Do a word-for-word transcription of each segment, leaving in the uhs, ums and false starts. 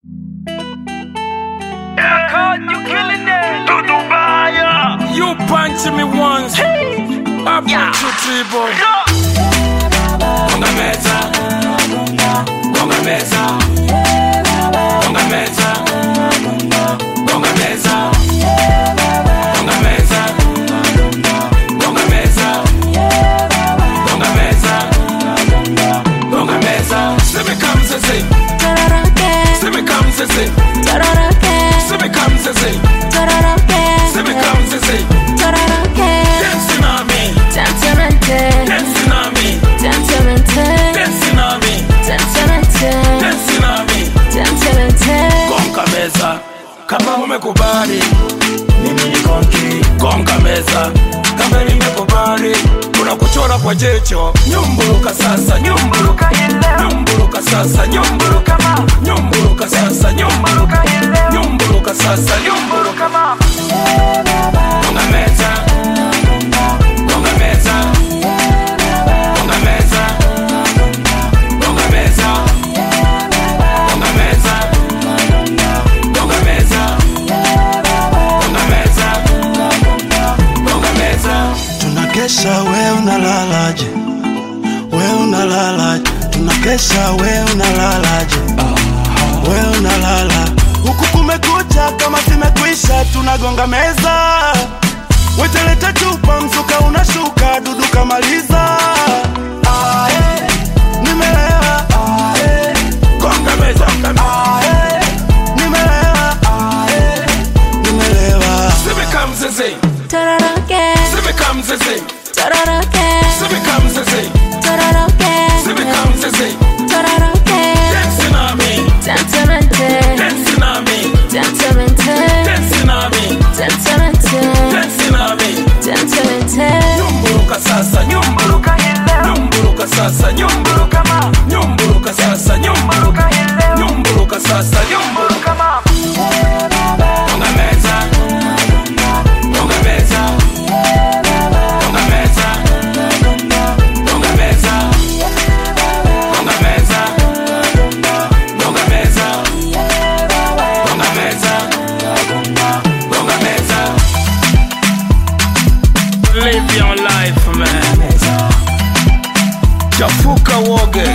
You killing it. To Dubai. You punch me once. I punch you three, boy. Gonga meza, gonga meza, gonga meza, gonga meza, gonga meza, gonga meza, gonga meza, gonga meza. Se me come se se, se me come se se, se me come se se, se me come se se. Dancing on me, dancing on me, dancing on me, dancing on me. Gonga meza, kama umekubali, mimi ni konki. Gonga meza, kama nimekubali, kuna kuchora kwa jicho. Nyumburuka sasa, nyumburuka, nyumburuka sasa, nyumburuka, nyumburuka sasa, nyumburuka, nyumburuka sasa, nyumburuka. Gonga meza, gonga meza, gonga meza, gonga meza, gonga meza, gonga meza, gonga meza, gonga meza. Tunakesha we unalalaje, we unalalaje. Tunakesha we unalalaje, we unalala. Huku kumekucha kama zimekwisha, tunagonga meza. Weteleta chupa mzuka unashuka, dudu kamaliza. Ae, nimelewa. Ae, gonga meza, gonga meza. Nimelewa. Ae, nimelewa. Se me come se se, se me come se se, se me come se se, se me come se se. Dancing on me, dancing on me, dancing on me, dancing on me. Nyumburuka sasa, nyumburuka, nyumburuka sasa, nyumburuka, nyumburuka sasa, nyumburuka, nyumburuka sasa, nyumburuka. Gonga meza, gonga meza, gonga meza, gonga meza, gonga meza, gonga meza, gonga meza, gonga meza. Live your life, man. Chafuka Woge,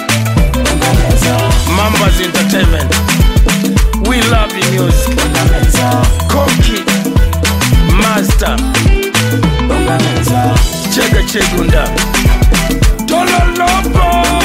Mambas Entertainment. We love your music. Konki, Master, Chega Chegunda, Tololopo.